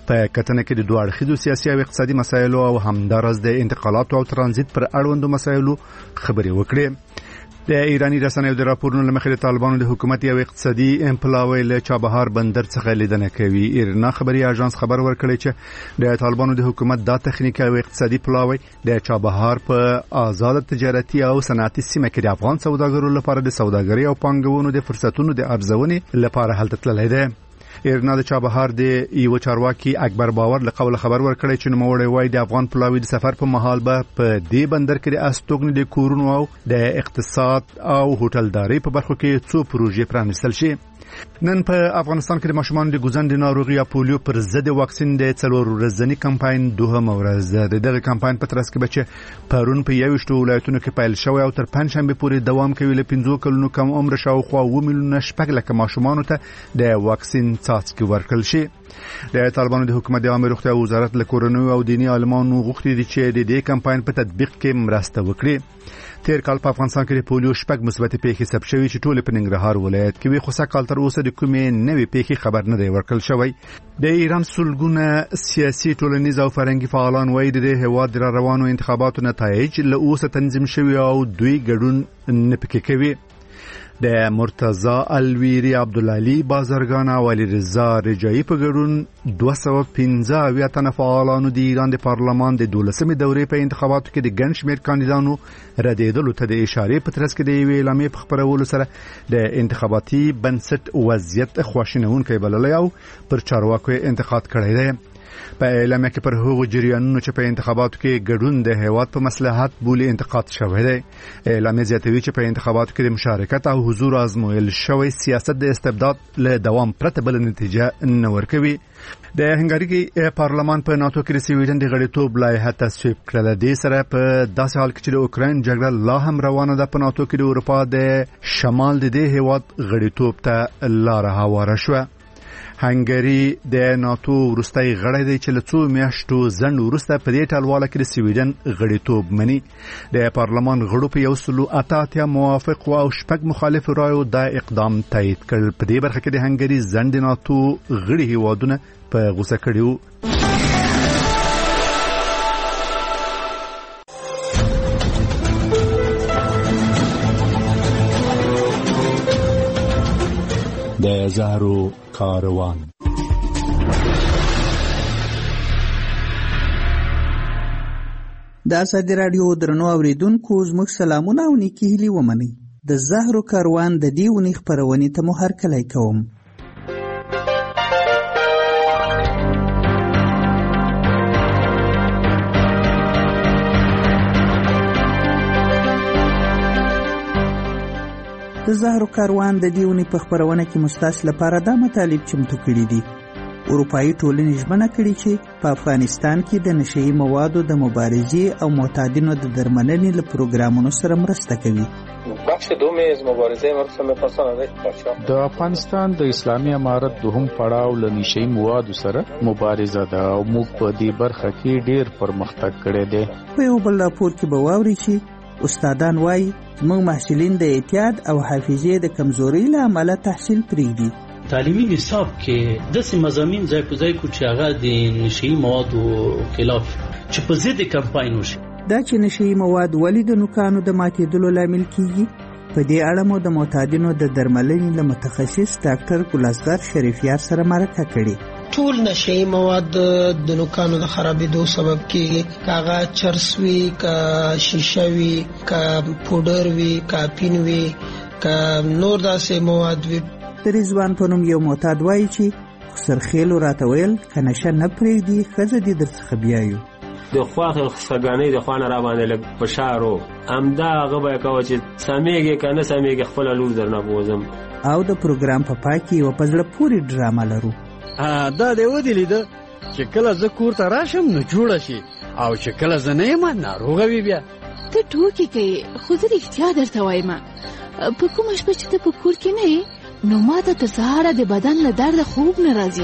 په کتنه کې د دوه اړخیزو سیاسي او اقتصادي مسایلو او همدارس د انتقالاتو او ترانزیت پر اړوندو مسایلو خبرې وکړې. د ایرانی رسنیو د راپورونو لمخې د طالبانو د حکومت یو اقتصادي پلاوی له چابهار بندر څخه لیدنه کوي. ایرنا خبري اژانس خبر ورکړی چې د طالبانو د حکومت دا تخنیکی او اقتصادي پلاوی د چابهار په آزاد تجارتي او صنعتي سیمه کې د افغان سوداګرو لپاره د سوداګرۍ او پانګونې د فرصتونو د ارزونې لپاره هلته تللی دی. ایرنا د چابهار د یو چارواکي اکبر باور له قول خبر ورکړی چې نوموړی وایي د افغان پلاوی د سفر په مهال به په دې بندر کې د استوګنې د کورونو او د اقتصاد او هوټلداري په برخو کې څو پروژې پرانیستل شي. نن په افغانستان کې د ماشومانو د ګوزن د ناروغي یا پولیو پر ضد واکسین د 4 ورځنی کمپاین دوهمه ورځ ده. دغه کمپاین په ترڅ کې بچي پرون په 21 ولایتونو کې پیل شوی او تر پنځشنبه پورې دوام کوي. له 5 کلونو کم عمر شاوخوا 2 میلیونه شپږ لکه ماشومانو ته د واکسین څاڅکي ورکړل شي. د طالبانو د حکومت د عامه روغتیا وزارت له کورنیو او دینی عالمانو غوښتي دي چې د دې کمپاین په تطبیق کې مرسته وکړي. تیر کال په افغانستان کې د پولیو شپږ مثبت پیښې ثبت شوې چې ټول په ننګرهار ولایت کې وي، خو سږ کال تر اوسه د کومې نوې پیښې خبر نه دی ورکړل شوی. د ایران سلګونه سیاسي ټولنیز او فرهنګي فعالان وایي د هیواد د روانو انتخاباتو نتایج له اوسه تنظیم شوی او دوی ګډون نه پکې کوي. د مرتضی الویری، عبدالعلی بازرگان او علی رضا رجایی په ګډون 215 تنه فعالانو د ایران د پارلمان د 12مې دورې په انتخاباتو کې د ګڼ شمېر کاندیدانو ردېدلو ته د اشارې په ترڅ کې د یوې اعلامیې په خپرولو سره د انتخاباتي بنسټ وضعیت خواشینونکی بللی او پر چارواکو انتقاد کړی دی. په اعلامیه کې پر هغو جریانونو چې په انتخاباتو کې ګډون د هیواد په مصلحت بولی انتقاد شوی دی. اعلامیه زیاتوي چې په انتخاباتو کې د مشارکت او حضور آزمویل شوی سیاست د استبداد له دوام پرته بل نتیجه نه ورکوي. د هنګاري پارلمان په ناتو کې د سویډن د غړیتوب لایحه تصویب کړه. د سره په داسې حال کې چې د اوکراین جګړه لا هم روانه ده، په ناتو کې د اروپا د شمال د دې هیواد غړیتوب ته لار هواره شوه. هنګری د ناتو وروستۍ غړی دی چې له څو میاشتو ځنډ وروسته په دې ټلواله کې د سویډن غړیتوب مني. د پارلمان غړو په 188 موافق او 6 مخالف رایو دا اقدام تایید کړ. په دې برخه کې د هنګری ځنډ ناتو غړي هیوادونه په غوسه کړیو. د زهرو کاروان. د ازادي راډیو درنو اوریدونکو زموږ سلامونه او نیکی هیلې ومنئ. د زهرو کاروان د دې اونۍ خپرونې ته مو هرکلی کوم. د زهرو کاروان د دې اونۍ په خپرونه کې مستاس لپاره دا مطالب چمتو کړي دي. اروپایي ټولنې ژمنه کړې چې په افغانستان کې د نشهیي موادو د مبارزې او معتادینو د درملنې له پروګرامونو سره مرسته کوي. بخش دوم از مبارزه مرسوم پاسان د افغانستان د اسلامي امارت دوهم پړاو له نشهیي موادو سره مبارزه ده او موږ په دې برخه کې ډیر پرمختګ کړی دی. په یو بل راپور کې به واوري چې استادان وایي زموږ محصلین د اعتیاد او حافظې د کمزورۍ له امله تحصیل پرېږدي. تعلیمي نصاب کې داسې مضامین ځای په ځای کو چې هغه د نشهیي موادو خلاف چې په ضد کمپاین وشي. دا چې نشهیي مواد ولې د نوکانو د ماتېدلو لامل کیږي، په دې اړه مو د معتادینو د درملنې له متخصص ډاکټر ګلزار شریفیار سره مرکه کړې. ټول نشهیي مواد د نوکانو د خرابېدو سبب کېږي، که هغه چرس وي، که شیشه وي، که پوډر وي، که اپین وي، که نور داسې مواد وي. د رضوان په نوم یو معتاد وایي چې سرخیلو راته ویل که نشه نه پرېږدي ښځه دې درڅخه بیایو. د خواخې خسګانۍ د خوا نه را باندې لږ فشار و، همدا هغه به یې کوه چې سمیږې که نه سمیږې خپله لور درنه بوځم. او د پروګرام په پای کې یوه په زړه پورې ډرامه لرو. دا دې ودې لیده چې کله زه کور ته راشم نو جوړه شي او چې کله زه نه یم ناروغه وي. بیا ته ټوکې کوې، خو زه رښتیا درته وایم په کومه شپه چې ته په کور کې نه یې نو ما ته تر سهاره د بدن له درده خوب نه راځي.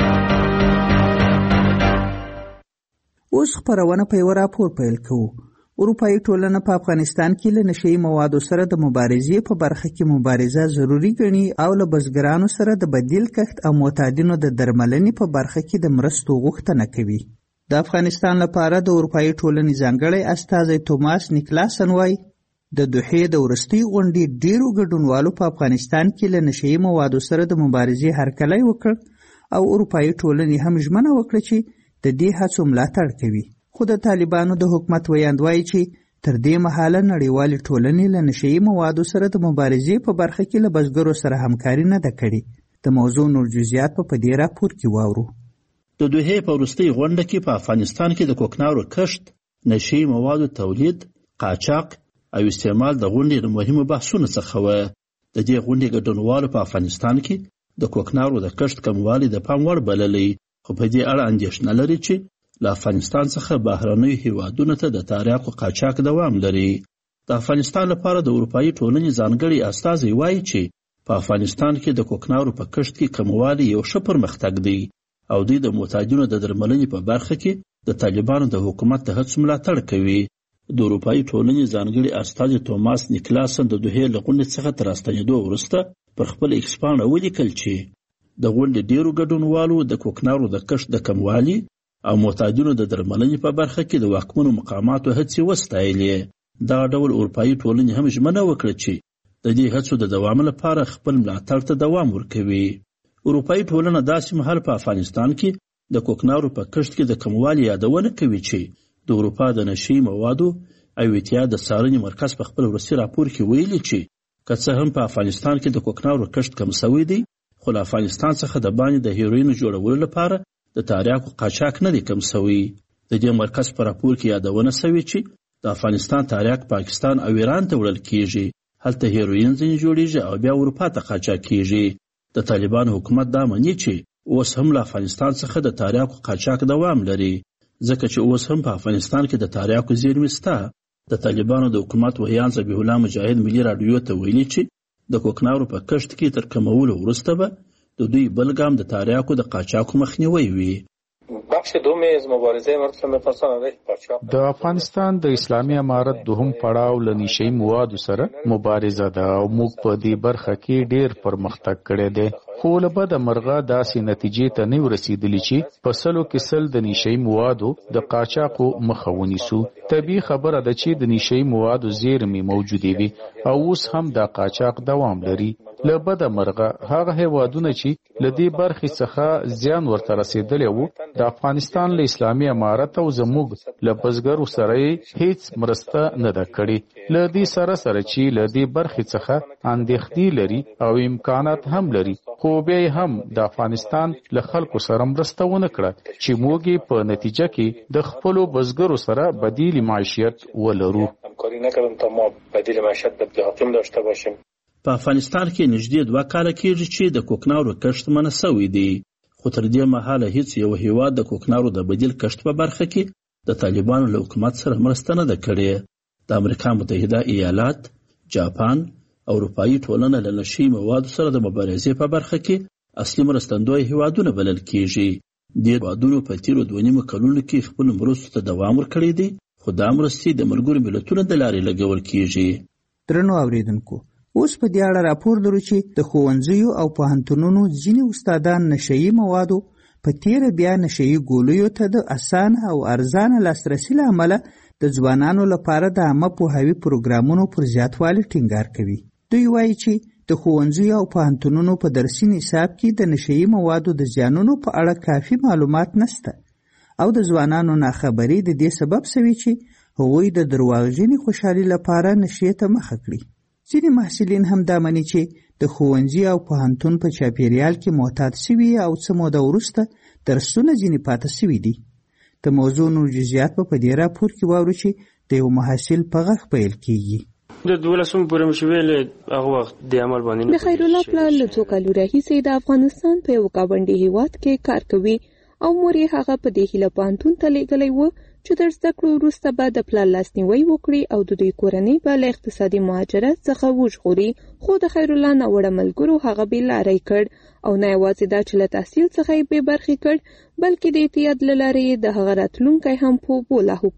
اوس خپرونه په یو راپور پیل کوو. اروپایي ټولنه په افغانستان کې له نشئی موادو سره د مبارزې په برخه کې مبارزه ضروري ګڼي او له بزګرانو سره د بدیل کښت او معتادینو د درملنې په برخه کې د مرستو غوښتنه کوي. د افغانستان لپاره د اروپایي ټولنې ځانګړی استازی توماس نیکلاسن وایي د دوحې د وروستۍ غونډې ډیرو ګډونوالو په افغانستان کې له نشئی موادو سره د مبارزې هرکلی وکړ او اروپایي ټولنې هم ژمنه وکړه چې د دې هڅو ملاتړ کوي. خو د طالبانو د حکومت ویاند وایي چې تر دې مهاله نړیوالې ټولنې له نشئی موادو سره د مبارزې په برخه کې له بزګرو سره همکاري نه ده کړې. د موضوع نور جزئیات په دې راپور کې واورو. د دوحې په وروستۍ غونډه کې په افغانستان کې د کوکنارو کښت، نشئی موادو تولید، قاچاق او استعمال د غونډې د مهمو بحثونو څخه و. د دې غونډې ګډونوالو په افغانستان کې د کوکنارو د کښت کموالی د پام وړ بللی، خو په دې اړه اندېښنه لري چې له افغانستان څخه بهرنیو هیوادونو ته د تریاکو قاچاق دوام لري. د افغانستان لپاره د اروپایي ټولنې ځانګړی استازی وایي چې په افغانستان کې د کوکنارو په کښت کې کموالی یو ښه پرمختګ دی او دوی د معتادینو د درملنې په برخه کې د طالبانو د حکومت د هڅو ملاتړ کوي. د اروپایي ټولنې ځانګړي استازی توماس نیکلاسن د دوحې له غونډې څخه تر راستنېدو وروسته پر خپل ایکس پاڼه ولیکل چې د غونډې ډیرو ګډونوالو د کوکنارو د کښت د کموالي او معتادینو د درملنې په برخه کې د واکمنو مقاماتو هڅې وستایلې. دغه ډول اروپایي ټولنې هم ژمنه وکړه چې د دې هڅو د دوام لپاره خپل ملاتړ ته دوام ورکوي. اروپایي ټولنه داسې مهال په افغانستان کې د کوکنارو په کښت کې د کموالي یادونه کوي چې د اروپا د نشئی موادو او اتحاد د څارنې مرکز په خپل وروستي راپور کې ویلي چې که څه هم په افغانستان کې د کوکنارو کښت کم شوی دی، خو له افغانستان څخه د باندې د هیروینو جوړولو لپاره د تریاکو قاچاق نه دی کم شوی. د دې مرکز په راپور کې یادونه شوې چې د افغانستان تریاک پاکستان او ایران ته وړل کیږي، هلته هیروین ځینې جوړیږي او بیا اروپا ته قاچاق کیږي. د طالبانو حکومت دا مني چې اوس هم له افغانستان څخه د تریاکو قاچاق دوام لري، ځکه چې اوس هم په افغانستان کې د تریاکو زیرمې شته. د طالبانو د حکومت ویاند ذبیح الله مجاهد ملي راډیو ته ویلي چې د کوکنارو په کښت کې تر کمولو وروسته به د دوی بل ګام د تریاکو د قاچاقو مخنیوی وي. بخش دوم از مبارزه مربوط به فساد علیه قاچاق د افغانستان د اسلامي امارت دوهم پړاو له نشئی موادو سره مبارزه ده او موږ په دې برخه کې ډیر پرمختګ کړی دی، خو له بده مرغه داسې نتیجې ته نه ورسېدلې چې په سلو کې سل د نشئی موادو د قاچاقو مخه ونیسو. طبیعي خبره ده چې د نشئی موادو زیرمې موجودې وي او اوس هم د قاچاق دوام لري. له بده مرغه هغه هیوادونه چې له دې برخې څخه زیان ورته رسېدلی وو د افغانستان له اسلامي امارت او زموږ له بزګرو سره هیڅ مرسته نه ده کړې. له دې سره چې له دې برخې څخه اندېښنې لري او امکانات هم لري، خو بیا هم د افغانستان له خلکو سره مرسته ونه کړه چې موږ په نتیجه کې د خپلو بزګرو سره بدیل معیشت ولرو. همکاری نکردیم تا ما بدیل معیشت بدیل حاکم داشته باشیم. په افغانستان کې نږدې 2 کاله کېږي چې د کوکنارو کښت منع شوی دی، خو تر دې مهاله هیڅ یو هیواد د کوکنارو د بدیل کښت په برخه کې د طالبانو له حکومت سره مرسته نه ده کړې. د امریکا متحده ایالات، جاپان او اروپایي ټولنه له نشئی موادو سره د مبارزې په برخه کې اصلي مرستندوی هیوادونه بلل کېږي. دې هیوادونو په تیرو 2.5 کلونو کې خپل مرستو ته دوام ورکړی دی، خو دا مرستې د ملګرو ملتونو د لارې لګول کېږي. درنو اوریدونکو، اوس په دې اړه راپور لرو چې د ښوونځیو او پوهنتونونو ځینې استادان نشئی موادو په تیره بیا نشئی ګولیو ته د اسانه او ارزانه لاسرسي له امله د ځوانانو لپاره د عامه پوهاوي پروګرامونو پر زیاتوالي ټینګار کوي. دوی وایي چې د ښوونځیو او پوهنتونونو په درسي نصاب کې د نشئی موادو د زیانونو په اړه کافي معلومات نشته او د ځوانانو ناخبري د دې سبب شوی چې هغوی د درواغجنې خوشحالي لپاره نشې ته مخه کړي. ځینې محصلین هم دا مني چې د ښوونځي او پوهنتون په چاپیریال کې معتاد شوي او څه موده وروسته درسونه ځینې پاته شوي دي. د موضوع نور جزئیات په دې راپور کې واورو چې د یو محصل په غږ پیل کیږي. د 12 پورې مشویل هغه وخت د عمل باندې د خیر الله پلان له څو کالو راهیسې د افغانستان په یو گاونډي هیواد کې کار کوي او مور یې هغه په دې هیله پوهنتون ته لیږلی و چې د زده کړو وروسته به د پلار لاسنیوی وکړي او د دوی کورنۍ به له اقتصادي مهاجرت څخه وژغوري، خو د خیر الله ناوړه ملګرو هغه بېلاری کړ او نه یوازې دا چې له تحصیل څخه یې بې برخې کړ، بلکې د اعتیاد له لارې یې د هغه راتلونکی هم په اوبو لاهو کړ.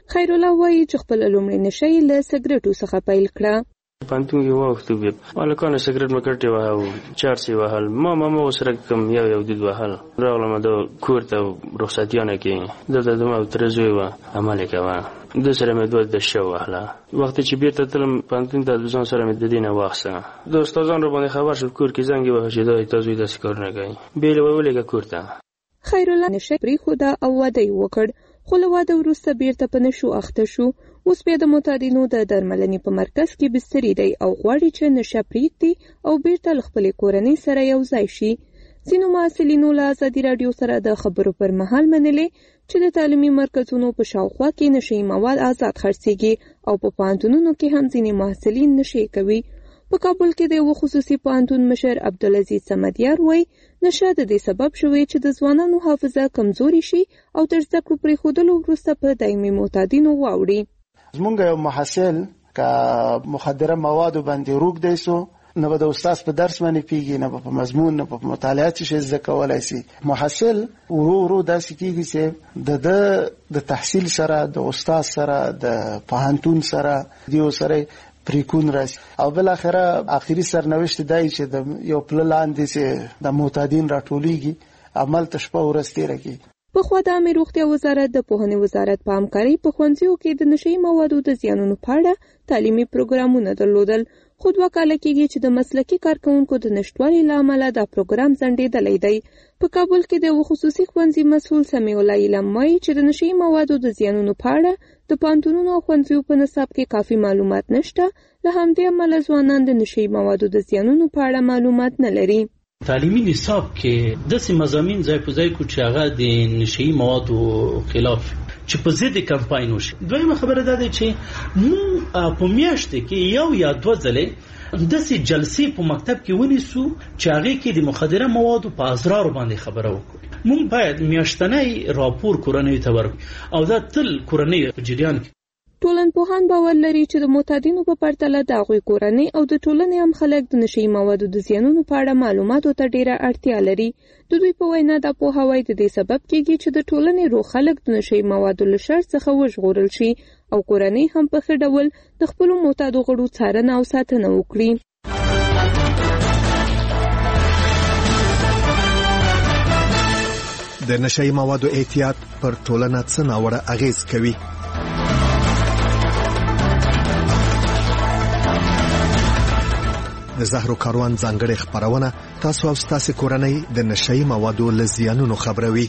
خیرالله وایي چې خپل لومړی نشه یې له سګرټو څخه پیل کړه. پانتون کې واوښتو بیا هلکانو سګرټ مې کټې وهه چارس یې وهل ما ورسره کوم یو دود وهل راغلم د کور ته رخصتیانه کې دلته زما تره زوی وه عمل یې کوه ده سره مې دوه دشه وهله وخت چې بیرته تلم پانتون ته د ځان سره مې د دې نه واخیسته د استادان را باندې خبر شول کور کې زنګ یې وهه چې دا تا زوی داسې کارونه کوي بیا یې ولېږه کور ته. خیرالله نشه پرېښوده او واده یې وکړ خو له واده وروسته بیرته په نشو اخته شو. اوس بیا د معتادینو د درملنې په مرکز کې بستري دی او غواړي چې نشه پرېږدي او بیرته له خپلې کورنۍ سره یو ځای شي. ځینو محصلینو له ازادي راډیو سره د خبرو پر مهال منلې چې د تعلیمي مرکزونو په شاوخوا کې نشهیي مواد آزاد خرڅېږي او په پوهنتونونو کې هم ځینې محصلین نشې کوي. په کابل کې د یو خصوصي پوهنتون مشر عبدالعزیز صمدیار وایي نشه د دې سبب شوی چې د ځوانانو حافظه کمزوري شي او تر زده کړو پرېښودلو وروسته په دایمي معتادینو واوړي. زمونږ یو محصل که مخدره موادو باندې روږدی سو نه به د استاد په درس باندې پیږي نه به په مضمون نه په مطالعه څه شی زده کولی سي. محصل ورو داسې کېږي چې د تحصیل سره د استاد سره د پوهنتون سره دیو سره پریکون راشي او بل اخري سرنوشت دی چې د یو پله لاندې چې د معتادین راټولیږي عمل ته شپه ورځ تېره کړي. پخوا د عامه روغتیا وزارت د پوهنې وزارت په همکارۍ په ښوونځیو کې د نشهیي موادو د زیانونو په اړه تعلیمي پروګرامونه درلودل خو 2 کاله کېږي چې د مسلکي کارکوونکو د نشتوالي له امله دا پروګرام ځنډېدلی دی. په کابل کې د یو خصوصي ښوونځي مسؤل سمیع الله علم وایي چې د نشهیي موادو د زیانونو په اړه د پوهنتونونو او ښوونځیو په نصاب کې کافي معلومات نشته. له همدې امله ځوانان د نشهیي موادو د زیانونو په اړه معلومات نه لري. تعلیمي نصاب کې داسې مضامین ځای په ځای کو چې هغه د نشهیي موادو خلاف چې په ضد کمپاین وشي. دویمه خبره دا ده چې موږ په میاشت کې یو یا 2 ځلې داسې جلسې په مکتب کې ونیسو چې هغه کې د مخدره موادو په اضرار باندې خبره وکړو. موږ باید میاشتنی راپور کورنۍ ته ورکړو او دا تل کورنۍ په جریان کې. ټولنپوهان باور لري چې د معتادینو په پرتله د هغوی کورنۍ او د ټولنې هم خلک د نشهیي موادو د زیانونو په اړه معلوماتو ته ډیره اړتیا لري. د دوی په وینا دا پوهاوی د دې سبب کېږي چې د ټولنې روغ خلک د نشهیي موادو له شر څخه وژغورل شي او کورنۍ هم په ښه ډول د خپلو معتادو غړو څارنه او ساتنه وکړي. د نشهیي موادو احتیاط پر ټولنه څه ناوړه اغیز کوي؟ د زهرو کاروان ځانګړې خبرونه تاسو او تاسو کورنۍ د نشهیي موادو له زیانونو خبروي.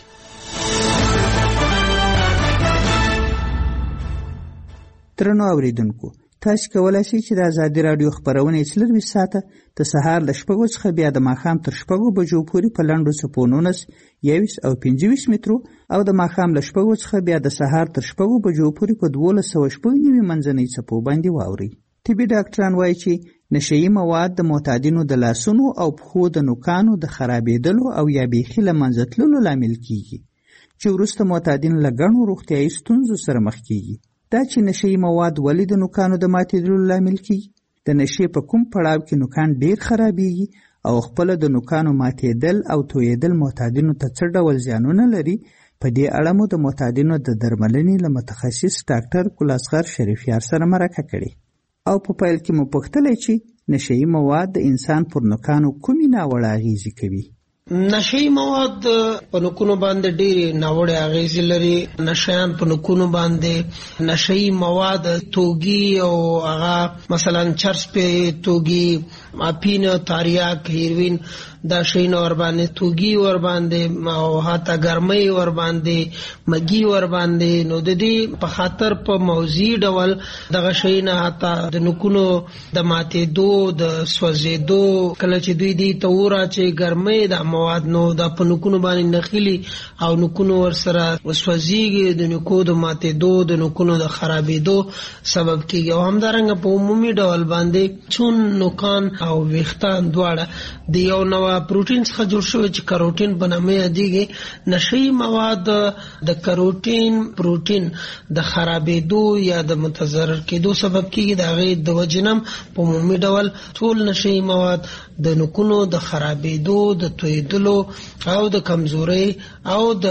ترنو اوریدونکو تاسو کولای شئ چې د ازادي رادیو خبرونه 24 ساعته د سهار ل 6 څخه بیا د ماښام تر 6 بجو پورې په لاندو سپونونو 21 او 25 مترو او د ماښام ل 6 څخه بیا د سهار تر 6 بجو پورې په 1290 منځنۍ چپو باندې واوري. طبي ډاکټران وایي چې نشهیي مواد د معتادینو د لاسونو او پښو د نوکانو د خرابېدلو او یا بیخي له منځه تللو لامل کیږي چې وروسته معتادین له ګڼو روغتیایي ستونزو سره مخ کیږي. دا چې نشهیي مواد ولې د نوکانو د ماتېدلو لامل کیږي؟ د نشې په کوم پړاو کې نوکان ډیر خرابېږي او خپل د نوکانو ماتېدل او تویېدل معتادینو ته څه ډول زیانونه لري؟ په دې اړه مو د معتادینو د درملنې له متخصص ډاکټر ګلاسغر شریفیار سره مرکه کړې او په پیل کې مو پوښتلې چې نشهیي مواد د انسان پر نوکانو کومې ناوړه اغیزې کوي؟ نشهیي مواد په نوکونو باندې ډېرې ناوړه اغیزې لري. نشیان په نوکونو باندې نشهیي مواد توګي او هغه مثلا چرس په توګي اپین تاریاک هیروین دا شین ور باندې توګي ور باندې او هاته ګرمۍ ور باندې مګي ور باندې نو د دې په خاطر په موضوعي ډول دغه شین هاته د نوکونو د ماتې دو د سوځېدو کله چې دوی دی تورا چې ګرمۍ د مواد نو د پنوکونو باندې نخیلی او نوکونو ور سره وسوځيږي د نوکو د ماتې دو د نوکونو د خرابېدو سبب کیږي او همدارنګه په عمومي ډول باندې چون نوکان او ویښتان دواړه د یو نوع پروتین څخه جوړ شوی چې کاروټین په نامه یادېږي. نشهیي مواد د کاروټین پروتین د خرابېدو یا د متضرر کېدو سبب کیږي. د هغې د وجنم په عمومي ډول ټول نشهیي مواد د نوکونو د خرابېدو د تویېدو تویدلو او د کمزوري او د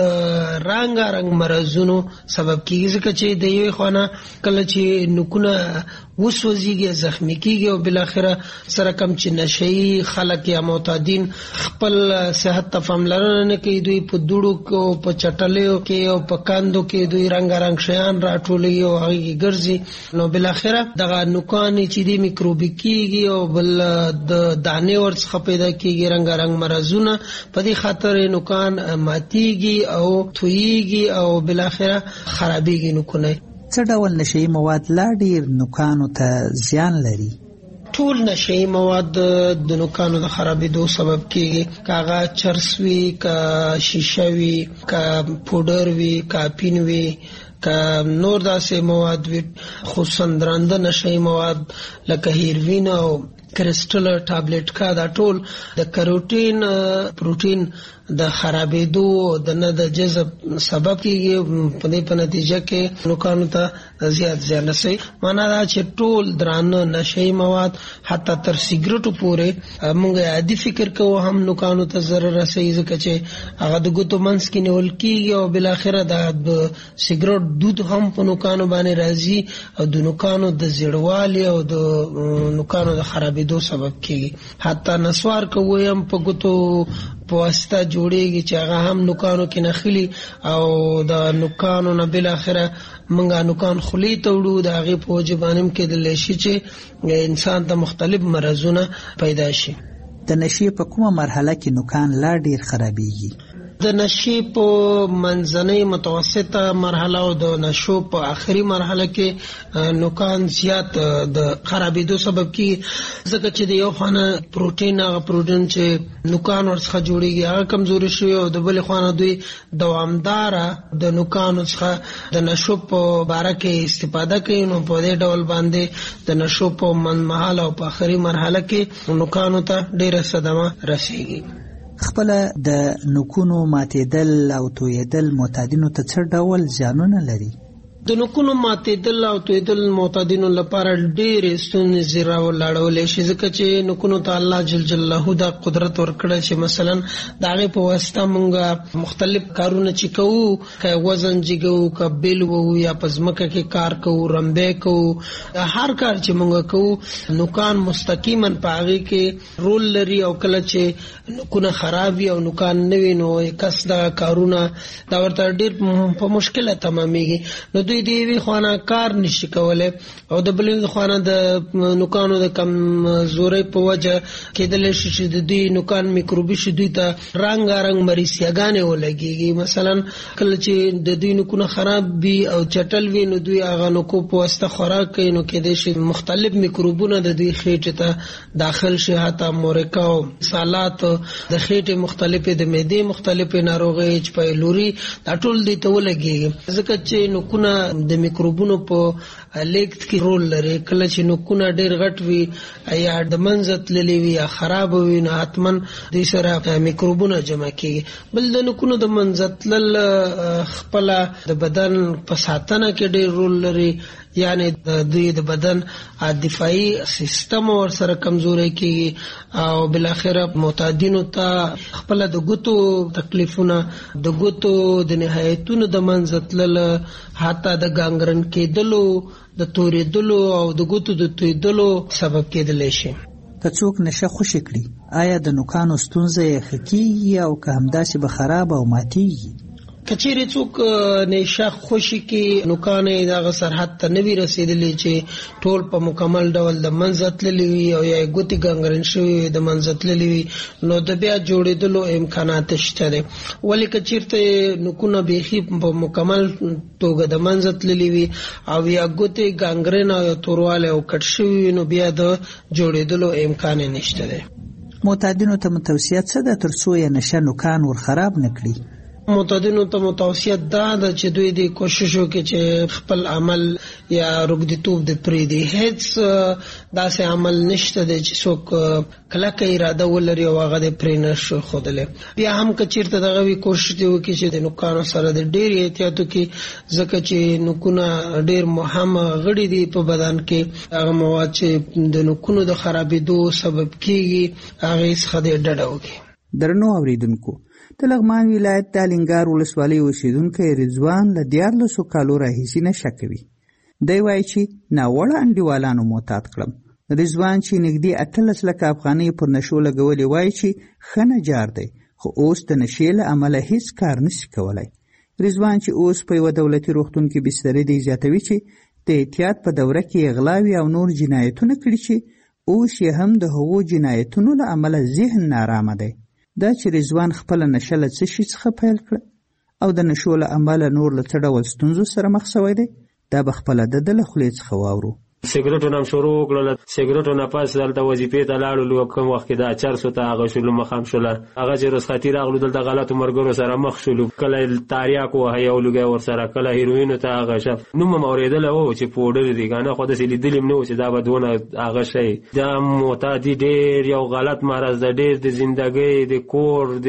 رنګ مرزونو سبب کیږي ځکه چې د یوې خونه کله چې نکونه وسوځيږي زخمی کیږي او بل اخره سره کم چې نشي خلک یا معتادین خپل صحت ته پاملرنه نه کوي دوی په دوړو کو په چټلیو کې او په کاندو کې دوی رنگ شیان راټولي او هغه ګرځي نو بل اخره دغه نوکان چې دی میکروبي کیږي او بل د دانې ورڅخه پیدا کیږي رنگ مرزونه په دې خاطر نوکان ماتيږي او تویږي او بل اخره خرابيږي نوکونه. څه ډول نشئی مواد لا ډیر نوکانو ته زیان لري؟ ټول نشئی مواد د نوکانو د خرابېدو سبب کیږي، کاغه چرس وی، کا شیشه وی، کا پودر وی، کا پین وی، کا نور داسې مواد وی، خصوصا درانده نشئی مواد لکه هیروین او کرسټل ټابلیټ کا دا ټول د کاروټین پروتین د خرابېدو د نه د جذب سبب کیږي، په دې په نتیجه کې نوکانو ته زیات زیان رسي. معنا دا چې ټول درانه نشئی مواد حتی تر سیګریټو پورې موږ عادي فکر کوو هم نوکانو ته ضرر رسي، ځکه چې هغه د ګوتو منځ کې نیول کیږي او بل اخره د سیګریټ دود هم په نوکانو باندې راځي او د نوکانو د زیړوالي او د نوکانو د خرابېدو سبب کیږي. حتی نسوار کوي هم په ګوتو په واسطه جوړیږي چې هغه هم نوکانو کې نخلي او د نوکانو نه بل اخره منګه نوکان خلی ته وړو د هغه په وجبانم کې د لشي چې انسان ته مختلف مرزونه پیدا شي. د نشي په کومه مرحله کې نوکان لا ډیر خرابيږي؟ د نشي په منځنۍ متوسطه مرحله او د نشو په آخري مرحله کې نوکان زیات د خرابېدو سبب کیږي، ځکه چې د یو خانه پروتین چې نوکان ورڅخه جوړیږي هغه کمزوري شي او د بل خانه دوی دوامدار د نوکانو څخه د نشو په باره کې استفاده کوي، نو په دې ډول باندې د نشو په منځمهاله او په آخري مرحله کې نوکانو ته ډیره صدمه رسیږي. خپل د نوکونو ماتېدل او تویدل معتادینو ته څه ډول زیانونه لري؟ د نوکونو ماتېدل او تویدل معتادینو لپاره ډېرې ستونزې راولاړولی شي، ځکه چې نوکونو ته الله جل جلاله دا قدرت ورکړی چې مثلا د هغې په واسطه موږ مختلف کارونه چې کوو، که وزن جګو، که بیل وو یا په ځمکه کې کار کوو، رمبی کوو، هر کار چې موږ کوو نوکان مستقیما په هغې کې رول لري او کله چې نوکونه خراب وي او نوکان نه وي نو کس دغه کارونه دا ورته ډېر په مشکله تمامیږي، نو دوی دی وی خوانه کار نشي کولای او د بلې خوانه د نوکانو د کمزورۍ په وجه کېدل شي چې د دوی نوکان میکروبي شي، دوی ته رنګ مریضیاګانې ولګيږي. مثلا کله چې د دوی نوکونه خراب وي او چټل وي نو دوی هغه نوکو په واسطه خوراک کوي، نو کېدای شي مختلف میکروبونه د دوی خېټې ته داخل شي، حتی مورکا او سالات د خېټې مختلفې د معدې مختلفې ناروغۍ چې پیلوري دا ټول دي ته ولګيږي، ځکه چې نوکونه د میکروبونو په لیکت کې رول لري. کله چې نوکونه ډېر غټ وي یا د منځ تللي وي یا خراب وي نو حتما دوی سره میکروبونه جمع کیږي. بل د نوکونو د منځ تلل خپل د بدن په ساتنه کې ډېر رول لري، یعنی دوی د بدن دفاعي سیستم ور سره کمزوري کیږي او بل اخره معتادینو ته خپل د ګوتو تکلیفونه، د ګوتو د نهایتونو د منځ تلل، حتی د ګانګرن کېدلو، د توریدلو او د ګوتو د تویدلو سبب کېدلی شي. که څوک نشه خوشي کړي آیا د نوکانو ستونزه یې ښه کیږي او که همداسې به خراب او ماتیږي؟ کچېرې څوک نشه خوشي کې نوکان یې دغه سرحد ته نه وي رسېدلی چې ټول په مکمل ډول د منځ تللي وي او یا ګوتې ګانګرن شوي وي د منځ تللي وي نو د بیا جوړېدلو امکانات شته دی. ولې که چېرته نوکونه بیخي په مکمل توګه د منځ تللي وي او یا ګوتې ګانګرن او یا توروالی او کټ شوي وي نو بیا د جوړېدلو امکان یې نشته دی. معتادینو ته متوصیه څه ده تر څو یې نشه نوکان ور خراب نه کړي؟ معتادینو ته متوصیه دا ده چې دوی د کوشش وکړي چې خپل عمل یا روږديتوب د پریږدي. هیڅ داسې عمل نشته دی چې څوک کلکه اراده ولري او هغه د پرې نشي ښودلی. بیا هم که چېرته دغه وي کوشش دې وکړي چې د نوکانو سره د ډېر احتیاط وکړي، ځکه چې نوکونه ډېر مهم غړي دي په بدن کې، هغه مواد چې د نوکونو د خرابېدو سبب کېږي هغې څخه دې ډډه وکړي. درنو اوریدونکو د لغمان ولایت د الینګار ولسوالۍ اوسیدونکی رضوان له 14 کالو راهیسې نشه کوي. دی وایي چې ناوړه انډیوالانو معتاد کړم. رضوان چې نږدې 18 لکه افغانۍ پر نشو لګولې وایي چې ښه نجار دی، خو اوس د نشې له امله هیڅ کار نشي کولی. رضوان چې اوس په یوه دولتي روغتون کې بسترې دی زیاتوي چې د احتیاط په دوره کې اغلاوي او نور جنایتونه کړي چې اوس یې هم د هغو جنایتونو له امله ذهن نارامه دی. دا چې رضوان خپله نشه له څه شي څخه پیل کړه او د نشو له امله نور له څه ډول ستونزو سره مخ شوی دی، دا به خپله د ده له خولې څخه واورو. سیګریټونه هم شروع وکړل. سیګریټونه پس دلته وظیفې ته لاړلو، کوم وخت کې دا چرسو ته هغه شولو مخام شوله. هغه چې رخصتي راغلو دلته غلطو ملګرو سره مخ شولو، کله تاریاک وهه یو لوګی ورسره، کله هیروینو ته هغه شف نوم هم اورېدلی و چې پوډر دي که نه، خو داسې لیدلي هم نه و چې دا به دونه هغه شی. دا معتادي ډېر یو غلط مرض ده، ډېر د زندګۍ د کور د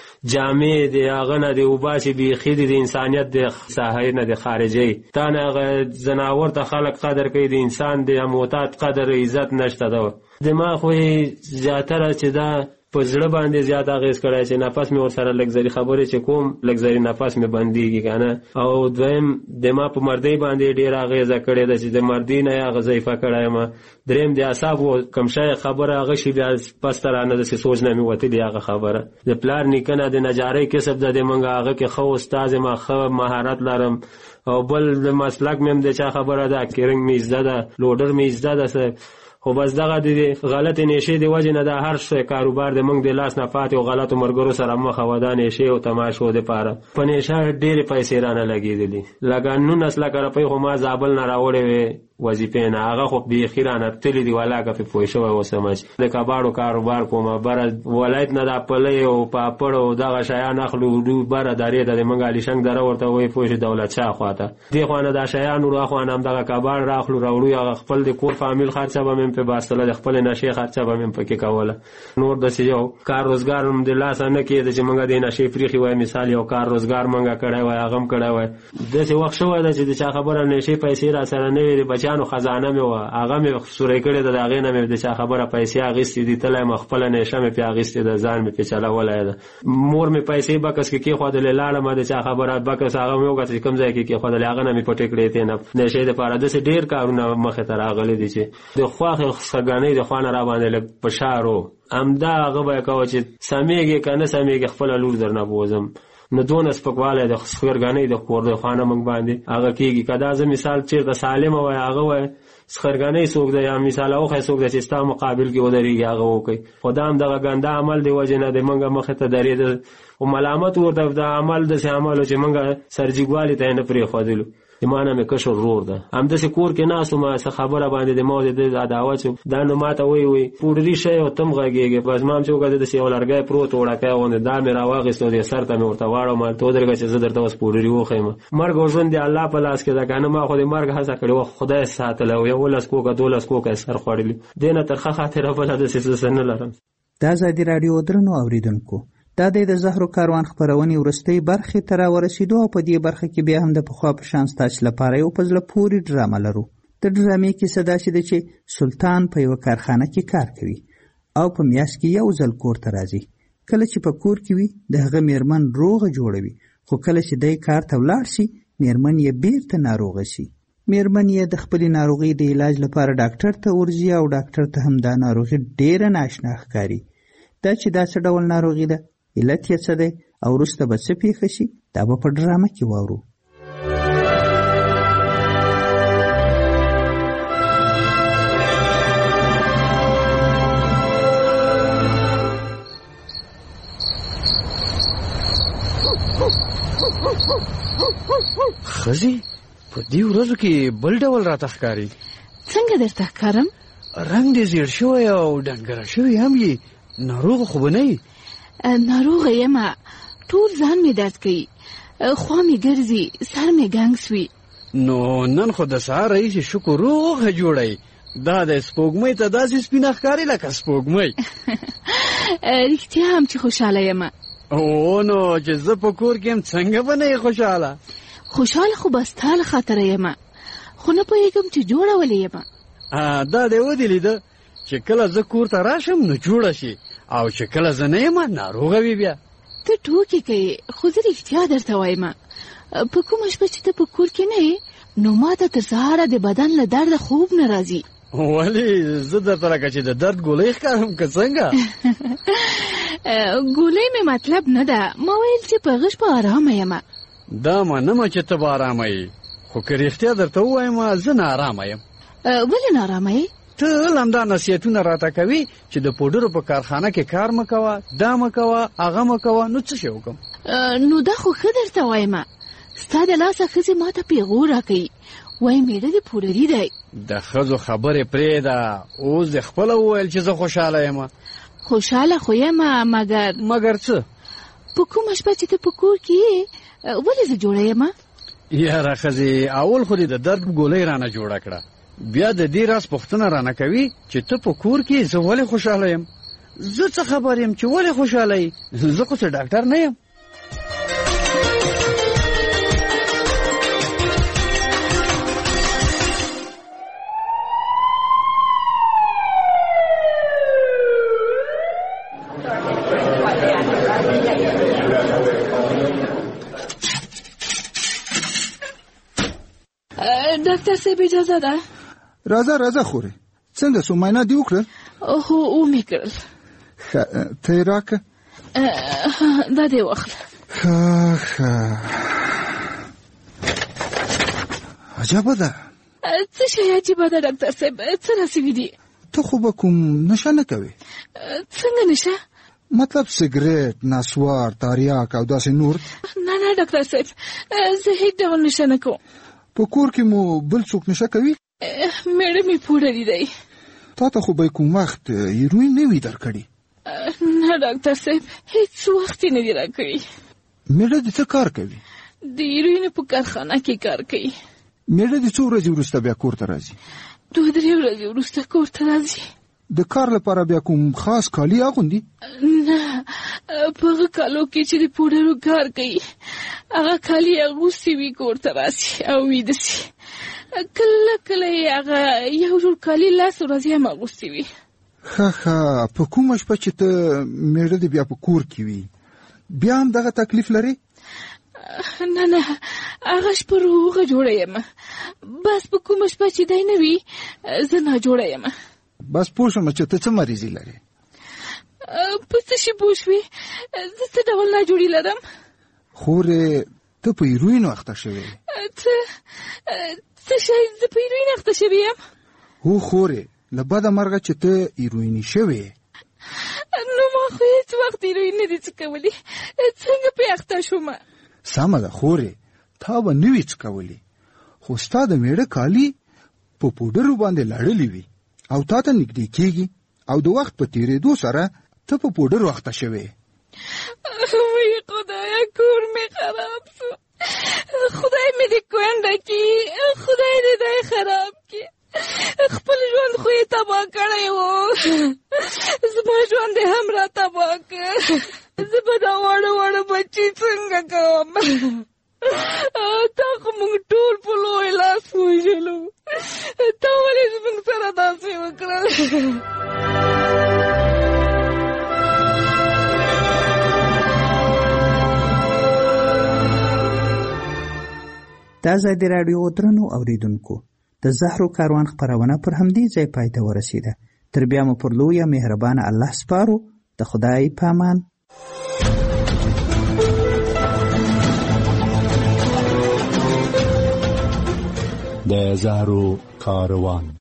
جامې د هغه نه د وباسي بیخي د انسانیت د ساحې نه د خارجي تا نه هغه ځناور ته خلک قدر کوي، د انسان د معتاد قدر عزت نشته ده. دماغ خو زیاتره چې دا په زړه باندې زیات اغېز کړی چې نفس مې ورسره لګزري خبرې چې کوم لګزري نفس مې بندېږي که نه. او دویم دما په مردۍ باندې ډېره اغېزه کړې ده چې د مردۍ نه یې هغه ضعیفه کړی یم. دریم د اعصابو کم شی خبره هغه شي بیا پس ته رانه داسې سوچ نه مې وتلي هغه خبره. د پلار نیکه نه د نجارۍ کسب ده، د موږ هغه کې ښه استاد یم، ښه مهارت لرم. او بل د مسلک مې هم د چا خبره ده، کیرنګ مې زده ده، لوډر مې زده ده، خو بس دغه د غلط نشې د وجې نه دا هر څه کاروبار د موږ د لاس نه پاتې او غلطو ملګرو سره مخه وه. دا نشې او تماشو دپاره په نشه ډېرې پیسې رانه لګېدلي، لکه 19 لکه روپۍ خو ما زابل نه راوړې وې وظیفې نه، هغه خو بیخي رانه تلي دي ولاکه پې پوه شوی اوسم چې د کباړو کاروبار کومه بره ولایت نه دا پلی او پاپړ او دغه شیان اخلو بره درې ته د موږ علیشنګ دره ورته وایي پوه شي دولت شاه خوا ته، دې خوا نه دا شیان ورو خوا نه همدغه کباړ راخلو راوړو، هغه خپل د کور فامیل خرچه به مې پې باستله، د خپلې نشې خرچه به مې پکې کوله. نور داسې یو کار روزګار هم د لاسه نه کېده چې موږ د نشې پرېښي وای، مثال یو کار روزګار موږ کړی وای هغه هم کړی وای. داسې وخت شوی ده چې د چا خبره نشې پیسې را سره نه وي، د بچیانو خزانه مې وه هغه مې سوری کړې ده، د هغې نه مې د چا خبره پیسې اخیستې دي، تلی م خپله نشه مې پې اخیستې ده، ځان مې پې چلولی ده. مور مې پیسې بکس کې کېښودلې لاړم، د چا خبره بکس هغه مې وکړه چې کوم ځای کې کېښودلې هغه نه مې پټې کړې تې نه نشې دپاره. داسې ډېر کارونه مخې ته راغلي دي چې د خواښې څګنۍ د خوا نه را باندې لږ فشار و، همدا هغه به یې کوه چې سمېږي که نه سمېږي خپله لور در نه بوځم. نو دونه سپکوالی د خرګنۍ د کور د خوا نه موږ باندې هغه کېږي. که دا زه مثال چېرته سالمه وای هغه وای خرګنۍ څوک دی یا مثال اوښی څوک دی چې ستا مقابل کې ودرېږي هغه وکړي، خو دا هم دغه ګنده عمل د وجې نه د موږ مخې ته درېده او ملامت ورته د عمل داسې عمل و چې موږ سرجیګوالي ته یې نه پرېښودلو. د ما نه مې کشر ورور ده، همداسې کور کې ناست وم څه خبره باندې د ما د ده عداوت شو، دا نو ما ته وایي پوډري شی او ته هم غږېږې، بس ما هم چې وکړه داسې یو لرګی پروت وړکی غوندې دا مې راواخېست او د سر ته مې ورته واړوم، ته ودرېږه چې زه درته اوس پوډري وښیم. مرګ او ژوند د الله په لاس کې ده، که نه ما خو د مرګ هڅه کړې وه، خدای ساتلی او 11 کوکه 12 کوکه سر خوړلي، دې نه ترخه خاطره بله داسې څه نه لرم. دا ازادي راډیو درنو اوریدونکو، دا د زهرو کاروان خپرونې وروستۍ برخې ته راورسېدو او په دې برخه کې بیا هم د پخوا په شان ستاسو لپاره یو په زړه پورې ډرامه لرو. د ډرامې کیسه داسې ده چې سلطان په یوه کارخانه کې کار کوي او په میاشت کې یو ځل کور ته راځي. کله چې په کور کې وي د هغه میرمن روغه جوړه وي، خو کله چې دی کار ته ولاړ شي میرمن یې بیرته ناروغه شي. میرمن یې د خپلې ناروغۍ د علاج لپاره ډاکټر ته ورځي او ډاکټر ته هم دا ناروغي ډېره ناشنا ښکاري. دا چې دا څه ډول ناروغي ده، علت یې څه دی او وروسته به څه پېښه شي، دا به په ډرامه کې واورو. ښځې په دې ورځو کې بل ډول راته ښکاري. څنګه درته ښکارم؟ رنګ دې زیړ شوی او ډنګره شوی هم یې، ناروغه خو به نه یې؟ ناروغه یم، ټول ځان مې درد کوي، خوا مې ګرځي، سر مې ګنګ سوي. نو نن خو د سهار راهیسې شکر روغه جوړی، دا د سپوږمۍ ته داسې سپینه ښکاري لکه سپوږمۍ. رښتیا هم چې خوشحاله یم. او نو چې زه په کور کې یم څنګه به نه یې خوشحاله؟ خوشحاله خو به ستا له خاطره یم، خو نه پوهېږم چې جوړه ولې یم. دا دې ودې لیده چې کله زه کور ته راشم نو جوړه شي، او چې کله زه نه یم ناروغه وي بیا. ته ټوکې کوې خو زه رښتیا درته وایم په کومه شپه چې ته په کور کې نه یې نو ما ته تر سهاره د بدن له درده خوب نه راځي. ولې زه درته لکه چې د درد ګولۍ ښکارم که څنګه؟ ګولۍ مې مطلب نه ده، ما ویل چې په غش په ارامه یم. دا منمه چې ته به ارامه یې، خو که رښتیا درته ووایم زه ناارامه یم. ولې ناارامه یې؟ ته همدا نصیحتونه راته کوي چې د پوډرو په کارخانه کې کار مه کوه، دا مه کوه، هغه مه کوه. نو څه شی وکړم؟ نو دا خو ښه درته وایم، ستا د لاسه ښځې ما ته پیغور راکوي، وایي میړه دې پوډري دی. د ښځو خبرې پرېږده، اوس دې خپله وویل چې زه خوشحاله یم. خوشحاله خو یم مګر څه؟ په کومه شپه چې ته په کور کې یې ولې زه جوړه یم؟ یاره ښځې اول خو دې د درد ګولۍ رانه جوړه کړه، بیا د دې راز پوښتنه رانه کوي چې ته په کور کې زه ولې خوشحاله یم. زه څه خبر یم چې ولې خوشحاله یې؟ زه خو څه ډاکټر نه یم. ډاکټر صاحب اجازه ده؟ راځه خورې. څنګه سو معاینه دې وکړل؟ هو ومې کړل. ته یې راکړه؟ دا دې واخله. عجبه ده. څه شی عجیبه ده ډاکټر صاحب؟ څه راسوي دي؟ ته خو به کوم نشه نه کوې؟ څنګه نشه؟ مطلب سګریټ، نسوار، تاریاک او داسې نور؟ نه ډاکټر صاحب زه هیڅ ډول نشه نه کوم. په کور کې مو بل څوک نشه کوي؟ میړه مې پوډري دی. تا ته خو به کوم وخت هیروین نه وي درکړي؟ نه ډاکټر صاحب هیڅ وخت یې نه دی راکړي. میړه دې څه کار کوي؟ د هیروین په کارخانه کې کار کوي. میړه دې څو ورځې وروسته بیا کور ته راځي؟ 2-3 ورځې وروسته کور ته راځي. د کار لپاره بیا کوم خاص کالي اغوندي؟ نه په هغه کالو کې چې د پوډرو کار کوي هغه کالي اغوستي وي کور ته راسي او ویده سي. کله کله یې هغه یو جوړ کالي 10 ورځې هم اغوستي وي. ښه په کومه شپه چې ته میړه دې بیا په کور کې وي بیا هم دغه تکلیف لري؟ نه هغه شپه روغه جوړه یم، بس په کومه شپه چې دی نه وي زه ناجوړه یم. بس پوه شوم چې ته څه مریضي لرې. په څه شي پوه شوې؟ زه څه ډول ناجوړي لرم؟ خورې ته په هیروین اخته شوې. څه شی؟ زه په هیروین اخته شوې یم؟ هو خورې له بده مرغه چې ته هیرویني شوې. نو ما خو هیڅ وخت هیروین نه دي څکولي، څنګه پې اخته شوم؟ سمه ده خورې، تا به نه وي څکولي، خو ستا د میړه کالي په پوډرو باندې لړلي وي او تا ته نږدې کېږي او د وخت په تېرېدو سره ته په پوډرو اخته شوې. وی خدایا کور مې خراب شو، خدای مې دې کونډه کړي، خدای دې دی خراب کړي. خپل ژوند خو یې تباه کړی و، زما ژوند یې هم را تباه کړ. زه به دا واړه بچي څنګه کوم؟ تا خو موږ ټول په لوی لاس وژلو، تا ولې زموږ سره داسې وکړل؟ د ازادي راډیو درنو اوریدونکو، د زهرو کاروان خپرونه پر همدې ځای پای ته ورسیده. تر بیا مو پر لویه مهربانه الله سپارو. د خدای پامان. د زهرو کاروان.